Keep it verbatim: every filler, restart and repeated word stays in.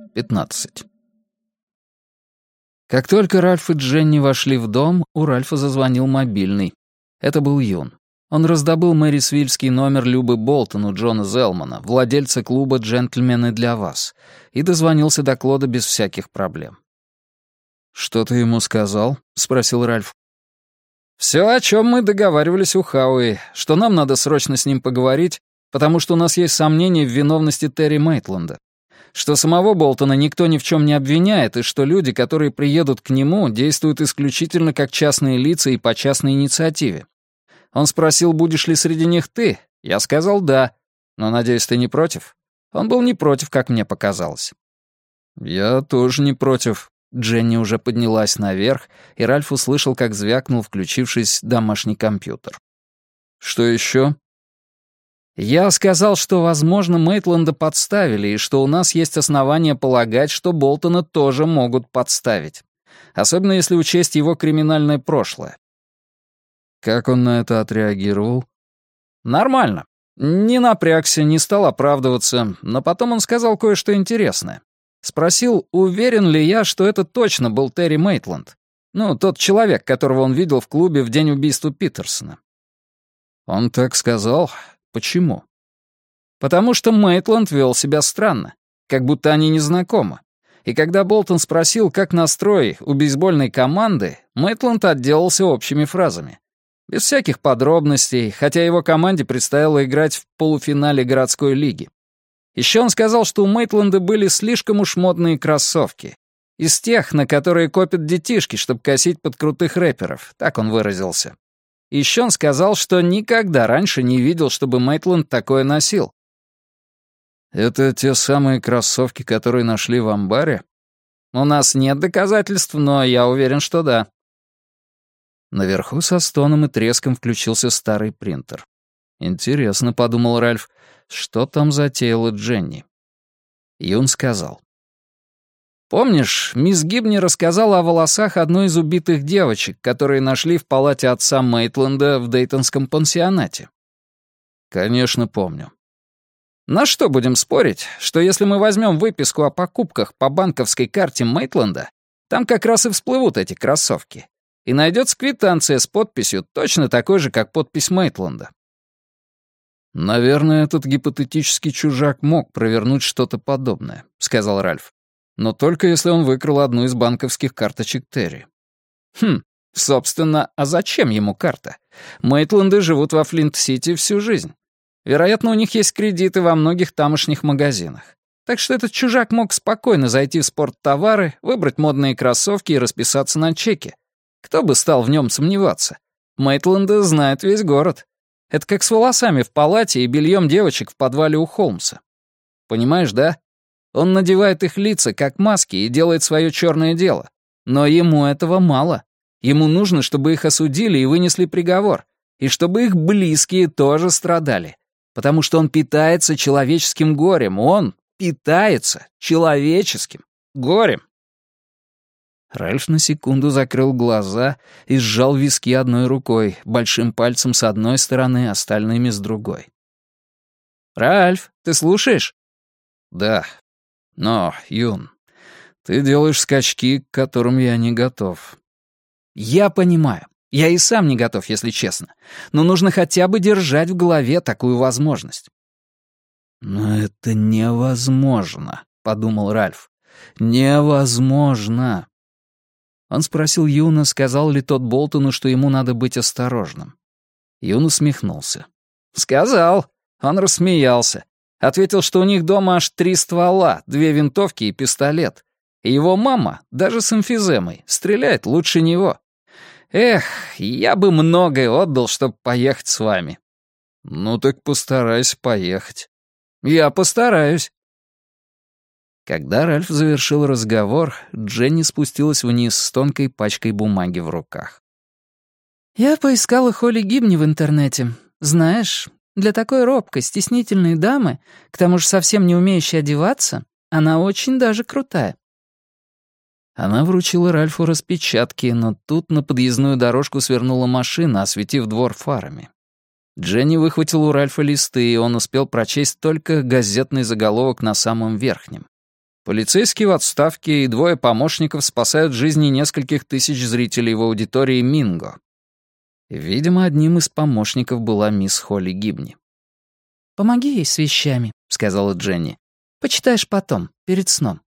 пятнадцать. Как только Ральф и Дженни вошли в дом, у Ральфа зазвонил мобильный. Это был Юн. Он раздобыл мэрисвильский номер Любы Болтон у Джона Зелмана, владельца клуба «Джентльмены для вас», и дозвонился до Клода без всяких проблем. «Что ты ему сказал?» — спросил Ральф. «Все, о чем мы договаривались у Хауи, что нам надо срочно с ним поговорить, потому что у нас есть сомнения в виновности Терри Мейтленда, что самого Болтона никто ни в чем не обвиняет, и что люди, которые приедут к нему, действуют исключительно как частные лица и по частной инициативе. Он спросил, будешь ли среди них ты. Я сказал «да». Но, надеюсь, ты не против? Он был не против, как мне показалось. Я тоже не против. Дженни уже поднялась наверх, и Ральф услышал, как звякнул, включившись, домашний компьютер. Что еще? Я сказал, что, возможно, Мейтленда подставили, и что у нас есть основания полагать, что Болтона тоже могут подставить. Особенно если учесть его криминальное прошлое. Как он на это отреагировал? Нормально. Не напрягся, не стал оправдываться, но потом он сказал кое-что интересное. Спросил, уверен ли я, что это точно был Терри Мейтленд. Ну, тот человек, которого он видел в клубе в день убийства Питерсона. Он так сказал? Почему? Потому что Мейтленд вел себя странно, как будто они не знакомы. И когда Болтон спросил, как настрой у бейсбольной команды, Мейтленд отделался общими фразами. Без всяких подробностей, хотя его команде предстояло играть в полуфинале городской лиги. Еще он сказал, что у Мейтленда были слишком уж модные кроссовки. Из тех, на которые копят детишки, чтобы косить под крутых рэперов, так он выразился. Еще он сказал, что никогда раньше не видел, чтобы Мейтленд такое носил. «Это те самые кроссовки, которые нашли в амбаре?» «У нас нет доказательств, но я уверен, что да». Наверху со стоном и треском включился старый принтер. «Интересно», — подумал Ральф, — «что там затеяла Дженни?» Юн сказал. «Помнишь, мисс Гибни рассказала о волосах одной из убитых девочек, которые нашли в палате отца Мейтленда в Дейтонском пансионате?» «Конечно, помню». «На что будем спорить, что если мы возьмем выписку о покупках по банковской карте Мейтленда, там как раз и всплывут эти кроссовки, и найдется квитанция с подписью, точно такой же, как подпись Мейтленда?» «Наверное, этот гипотетический чужак мог провернуть что-то подобное», — сказал Ральф. «Но только если он выкрал одну из банковских карточек Терри». «Хм, собственно, а зачем ему карта? Мейтленды живут во Флинт-Сити всю жизнь. Вероятно, у них есть кредиты во многих тамошних магазинах. Так что этот чужак мог спокойно зайти в спорттовары, выбрать модные кроссовки и расписаться на чеке. Кто бы стал в нем сомневаться? Мейтленда знает весь город. Это как с волосами в палате и бельем девочек в подвале у Холмса. Понимаешь, да? Он надевает их лица как маски и делает свое черное дело. Но ему этого мало. Ему нужно, чтобы их осудили и вынесли приговор. И чтобы их близкие тоже страдали. Потому что он питается человеческим горем. Он питается человеческим горем. Ральф на секунду закрыл глаза и сжал виски одной рукой, большим пальцем с одной стороны, остальными с другой. «Ральф, ты слушаешь?» «Да. Но, Юн, ты делаешь скачки, к которым я не готов». «Я понимаю. Я и сам не готов, если честно. Но нужно хотя бы держать в голове такую возможность». «Но это невозможно», — подумал Ральф. «Невозможно». Он спросил Юна, сказал ли тот Болтону, что ему надо быть осторожным. Юн усмехнулся. «Сказал». Он рассмеялся. Ответил, что у них дома аж три ствола, две винтовки и пистолет. И его мама, даже с эмфиземой, стреляет лучше него. Эх, я бы многое отдал, чтобы поехать с вами. «Ну так постарайся поехать». «Я постараюсь». Когда Ральф завершил разговор, Дженни спустилась вниз с тонкой пачкой бумаги в руках. «Я поискала Холли Гибни в интернете. Знаешь, для такой робкой, стеснительной дамы, к тому же совсем не умеющей одеваться, она очень даже крутая». Она вручила Ральфу распечатки, но тут на подъездную дорожку свернула машина, осветив двор фарами. Дженни выхватила у Ральфа листы, и он успел прочесть только газетный заголовок на самом верхнем. Полицейские в отставке и двое помощников спасают жизни нескольких тысяч зрителей в аудитории Минго. Видимо, одним из помощников была мисс Холли Гибни. «Помоги ей с вещами», — сказала Дженни. «Почитаешь потом, перед сном».